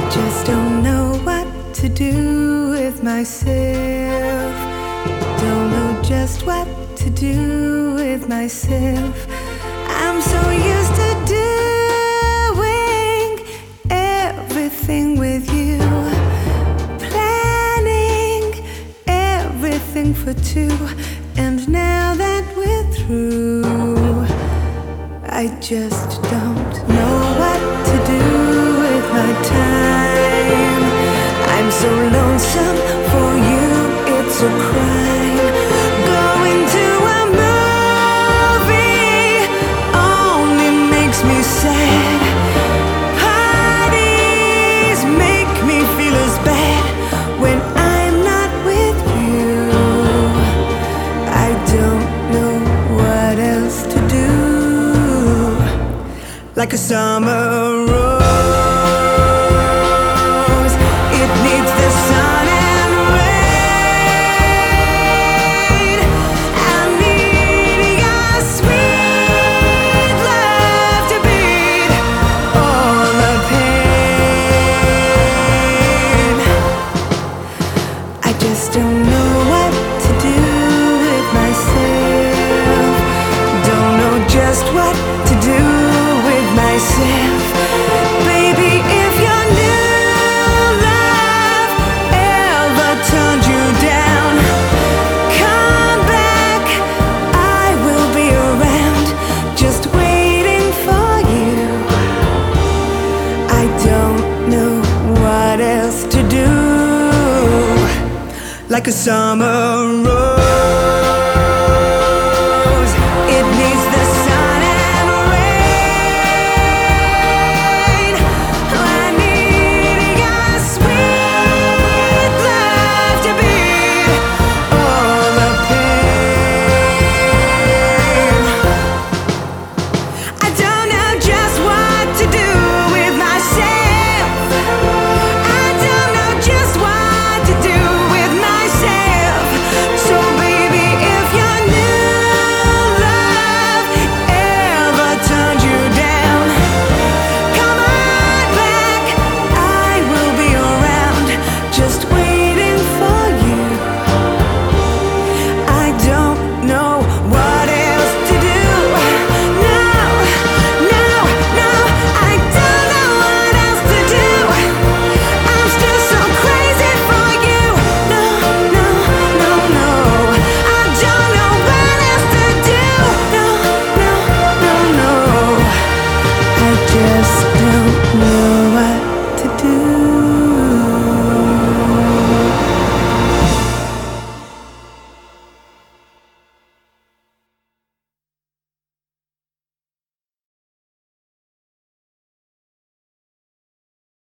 Just don't know what to do with myself. Don't know just what to do with myself. I'm so used to doing everything with you, planning everything for two. And now that we're through, I just don't know what to do with my time. I'm so lonesome for you, it's a crime. Going to a movie only makes me sad. Parties make me feel as bad. When I'm not with you, I don't know what else to do. Like a summer rose, it needs the sun and rain. I need your sweet love to beat all the pain. I just don't know what to do with myself. Don't know just what to do with myself. Baby, if your new love ever turned you down, come back, I will be around, just waiting for you. I don't know what else to do. Like a summer rose,